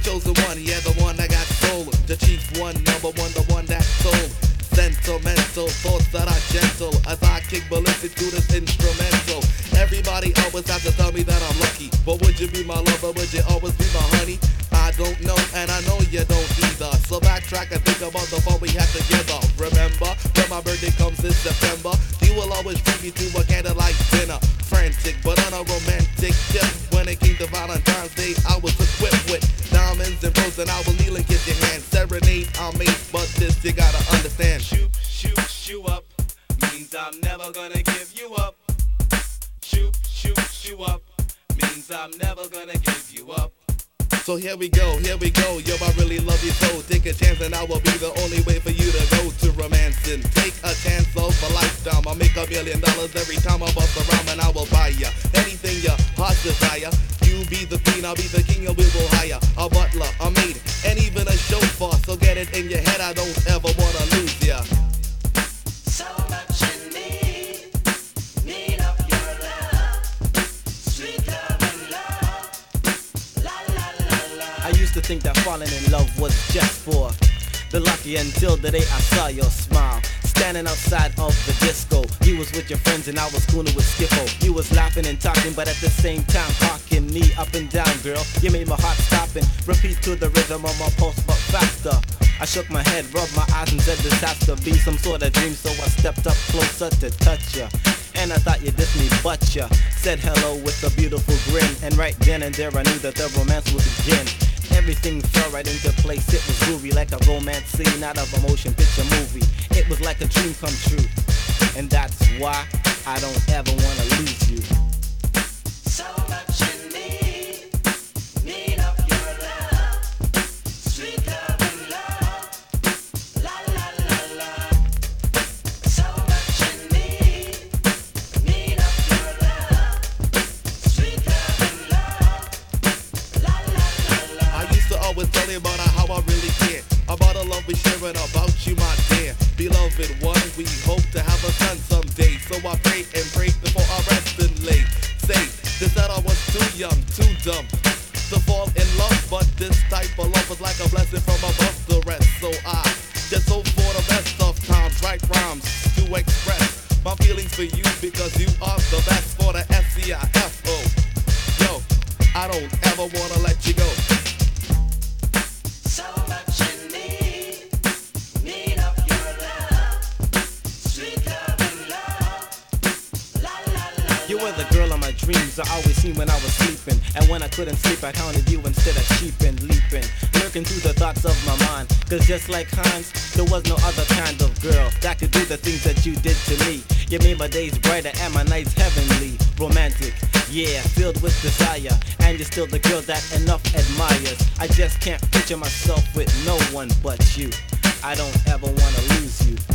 chosen one, yeah, the one that got stolen. The chief one, number one, the one that sold. Sentimental thoughts that are gentle as I kick ballistic to this instrumental. Everybody always has to tell me that I'm lucky, but would you be my lover? Would you always be my honey? I don't know, and I know you don't either. So backtrack and think about the fun we had together. Remember, when my birthday comes in September, you will always treat me to a candlelight dinner. Frantic, but on a romantic tip. When it came to Valentine's Day, I was equipped with diamonds and roses, and I will kneel and kiss your hand. Serenade I made, but this you gotta understand. Shoot, shoot, shoot up means I'm never gonna give you up. Shoot, shoot, shoot up means I'm never gonna give you up. So here we go, yo, I really love you so. Take a chance and I will be the only way for you to go to romancing. Take a chance of a lifetime. I'll make $1 million every time I bust around, and I will buy ya anything your heart desire. You be the queen, I'll be the king, and we will hire a butler, a maid, and even a chauffeur. So get it in your head, I don't ever wanna lose ya. So much in need of your love, sweet love and love, la la la la. I used to think that falling in love was just for the lucky, until the day I saw your smile. Standing outside of the disco, you was with your friends and I was cooning with Skippo. You was laughing and talking, but at the same time hawking me up and down, girl. You made my heart stop and repeat to the rhythm of my pulse, but faster. I shook my head, rubbed my eyes and said this has to be some sort of dream, so I stepped up closer to touch ya. And I thought you dissed me, but ya said hello with a beautiful grin. And right then and there I knew that the romance would begin. Everything fell right into place, it was groovy, like a romance scene out of a motion picture movie. It was like a dream come true, and that's why I don't ever wanna lose you. So much in need of your love, sweet love and love, la la la la. So much in need of your love, sweet love and love, la la la la. I used to always tell you about how I really care, about the love we sharing, about you, my dear. Beloved one, we hope to have a son someday. So I pray and pray before I rest and lay. Say, this that I was too young, too dumb to fall in love, but this type of love was like a blessing from above the rest. So I just hope for the best of times, write rhymes to express my feelings for you, because you are the best for the SCIFO. Yo, I don't ever wanna let you go. So much in need of your love, sweet love and love, la la la. You were the girl of my dreams, I always seen when I was sleeping. And when I couldn't sleep, I counted you instead of sheep and leaping, lurking through the thoughts of my mind. Cause just like Hans, there was no other kind of girl that could do the things that you did to me. You made my days brighter and my nights heavenly, romantic, yeah, filled with desire. And you're still the girl that enough admires. I just can't picture myself with no one but you. I don't ever wanna lose you.